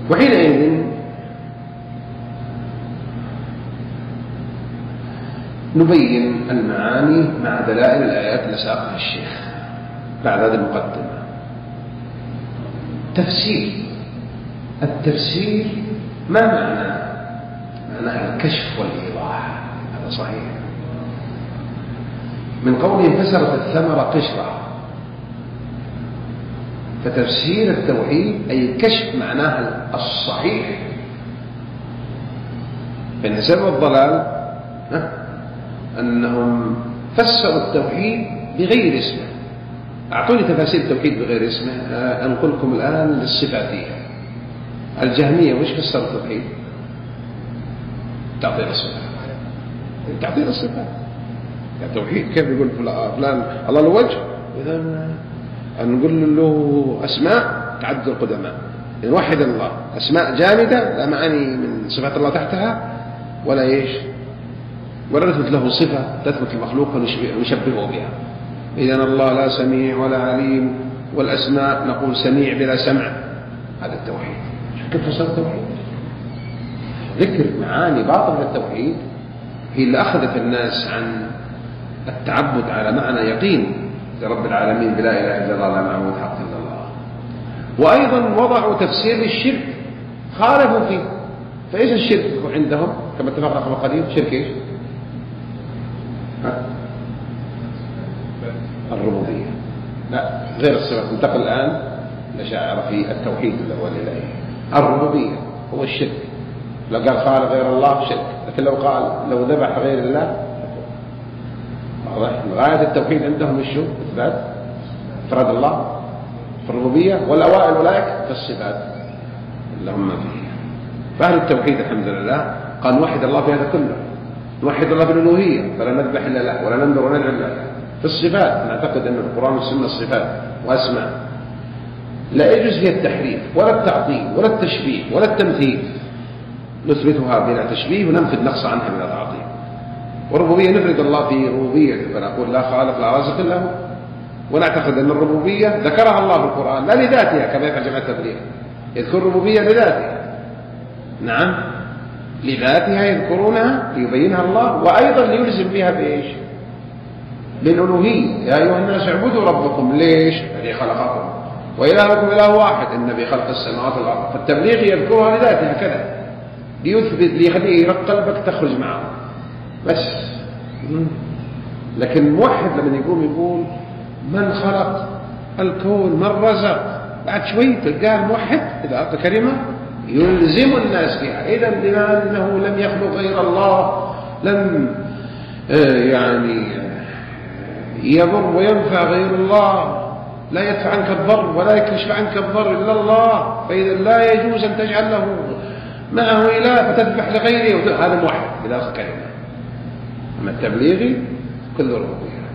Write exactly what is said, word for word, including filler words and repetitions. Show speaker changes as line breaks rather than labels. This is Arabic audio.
وحينئذ نبين المعاني مع دلائل الآيات اللي ساقها الشيخ بعد هذه المقدمة. تفسير. التفسير ما معنى؟ معناها الكشف والإيضاح، هذا صحيح. من قوله فسرت الثمرة قشرة، فتفسير التوحيد أي كشف معناها الصحيح. فإن سبب الضلال أنهم فسروا التوحيد بغير اسمه. أعطوني تفاسير التوحيد بغير اسمه. أنقلكم الآن للصفاتية. الجهمية وش فسر التوحيد؟ تعطيل الصفات. تعطيل الصفات التوحيد كيف يقول فلان الله له وجه؟ إذا نقول له أسماء تعد القدماء. نوحد الله أسماء جامدة لا معاني من صفات الله تحتها ولا إيش، ولا نثبت له صفة تثبت المخلوق ونشبهه بها. إذن الله لا سميع ولا عليم، والأسماء نقول سميع بلا سمع. هذا التوحيد. كيف فسر التوحيد؟ ذكر معاني باطلة التوحيد هي اللي أخذت الناس عن التعبد على معنى يقين لرب العالمين بلا إله إلا الله لا معبود حق إلا الله. وأيضا وضعوا تفسير للشرك خالفوا فيه. فإيش الشرك عندهم كما اتفقنا قبل قليل؟ شرك إيش؟ الربوبية. لا غير الصفات. انتقل الآن الأشاعرة في التوحيد والإلهية. الربوبية هو الشرك. لو قال خالق غير الله شرك، لكن لو قال لو ذبح غير الله واضح. غاية التوحيد عندهم الشو؟ إثبات إفراد الله في الربوبية، والأوائل أولئك في الصفات اللي هم فيه. فأهل التوحيد الحمد لله قال نوحد الله في هذا كله. نوحد الله بالألوهية فلا نذبح إلا له ولا ننذر وندعو إلا له. في الصفات نعتقد أن القرآن والسنة الصفات وأسماء لا يجوز فيها التحريف ولا التعطيل ولا التشبيه ولا التمثيل، نثبتها بلا تشبيه وننفي النقص عنها بلا تعطيل. والربوبية نفرد الله في ربوبيته فنقول لا خالق لا رازق إلا هو، ونعتقد أن الربوبية ذكرها الله في القرآن لا لذاتها كما يفعل جماعة التبليغ، يذكر الربوبية لذاتها. نعم لذاتها يذكرونها ليبينها الله، وأيضا ليلزم بها بإيش؟ بالألوهية. يا أيها الناس اعبدوا ربكم. ليش؟ الذي خلقكم وإلهكم إله واحد إن بخلق السماوات والأرض. فالتبليغ يذكرها لذاتها كذا ليثبت ليخليه قلبك تخرج معه بس. لكن موحد لما يقوم يقول من خلق الكون من رزق، بعد شوي تلقاه موحد إذا أعطى كلمة يلزم الناس بها. إذا بما أنه لم يخلق غير الله لم يعني يضر وينفع غير الله، لا يدفع عنك الضر ولا يكشف عنك الضر إلا الله، فإذا لا يجوز أن تجعل له معه إله فتذبح لغيره. هذا موحد بلا كلمة. أما التبليغي كل ربوبية.